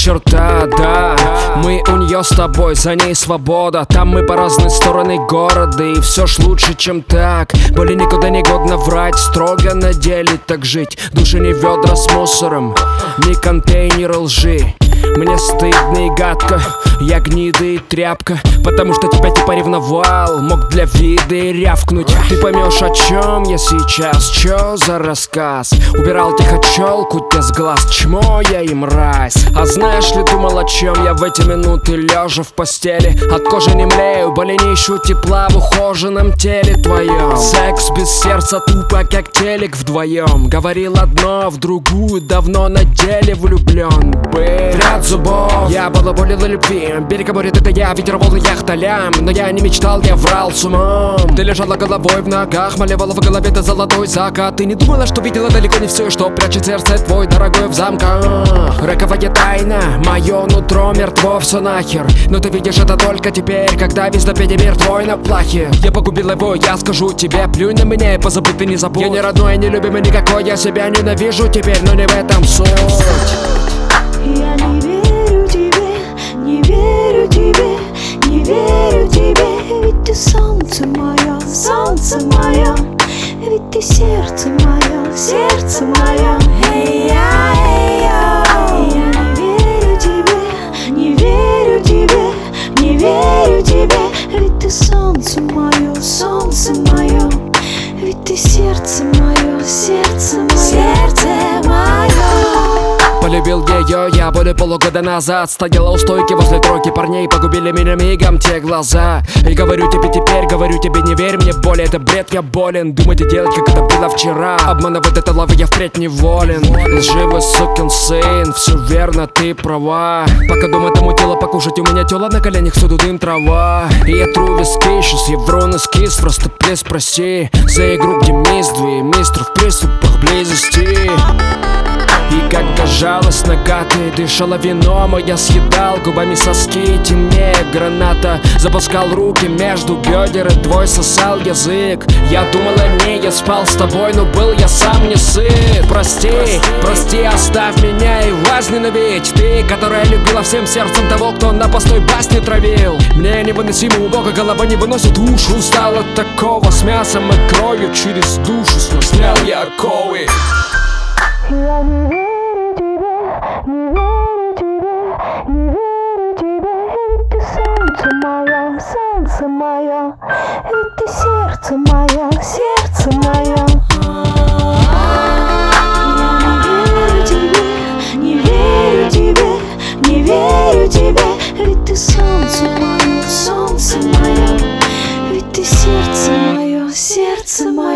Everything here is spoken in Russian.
черта, да. Мы у нее с тобой, за ней свобода. Там мы по разные стороны города, и все ж лучше, чем так. Более никуда не годно врать, строго на деле так жить. Души не ведра с мусором, не контейнеры лжи. Мне стыдно и гадко, я гнида и тряпка, потому что тебя типа ревновал, мог для вида и рявкнуть. Ты поймешь, о чем я сейчас, чё за рассказ. Убирал тихо челку тебе с глаз, чмо я и мразь. А знаешь ли, думал, о чем я в эти минуты, лежа в постели. От кожи не млею, более не ищу тепла в ухоженном теле твоем. Секс без сердца тупо, как телек вдвоем. Говорил одно, в другую давно на деле влюблен был. Ряд зубов, я балаболил о любви. Берега моря, это я, ветер, волны, яхта, лям. Но я не мечтал, я врал с умом. Ты лежала головой в ногах, малевала в голове до золотой закат. Ты не думала, что видела далеко не все, что прячет сердце твой, дорогой, в замках. Роковая тайна, мое нутро мертво, все нахер. Но ты видишь это только теперь, когда весь допеде мир твой на плахе. Я погубил его, я скажу тебе, плюнь на меня и позабыть ты не забудь. Я не родной, не любимый никакой, я себя ненавижу теперь, но не в этом суть. Я не верю тебе, не верю тебе, не верю тебе. Ведь ты солнце мое, ведь ты сердце мое, сердце мое. Я не верю тебе, не верю тебе, не верю тебе. Ведь ты солнце мое, ведь ты сердце мое, сердце мое, сердце мое. Полюбил ее я более полугода назад. Стояла у стойки возле тройки парней, погубили меня мигом те глаза. И говорю тебе теперь, говорю тебе, не верь мне более. Это бред, я болен, думать и делать, как это было вчера. Обманывать этой лавы я впредь неволен. Лживый сукин сын, все верно, ты права. Пока дома тому тело покушать, у меня тела на коленях, всюду дым, трава. И я тру виски, сейчас я вру на скис. Просто плес, прости за игру, где миствы, мистер в приступах близости. И когда жалость нога, ты дышала вином, а я съедал губами соски, темнее граната. Запускал руки между бедер, и твой сосал язык. Я думал о ней, я спал с тобой, но был я сам не сыт. Прости, прости, оставь меня и возненавидь. Ты, которая любила всем сердцем того, кто на пустой басне травил. Мне невыносимо убого, голова не выносит уши. Устал от такого, с мясом и кровью через душу снял я оковы. Я не верю тебе, не верю тебе, не верю тебе. Ведь ты солнце мое, ведь ты сердце мое, сердце мое. Я не верю тебе, не верю тебе, не верю тебе. Ведь ты солнце мое, ведь ты сердце мое, сердце мое.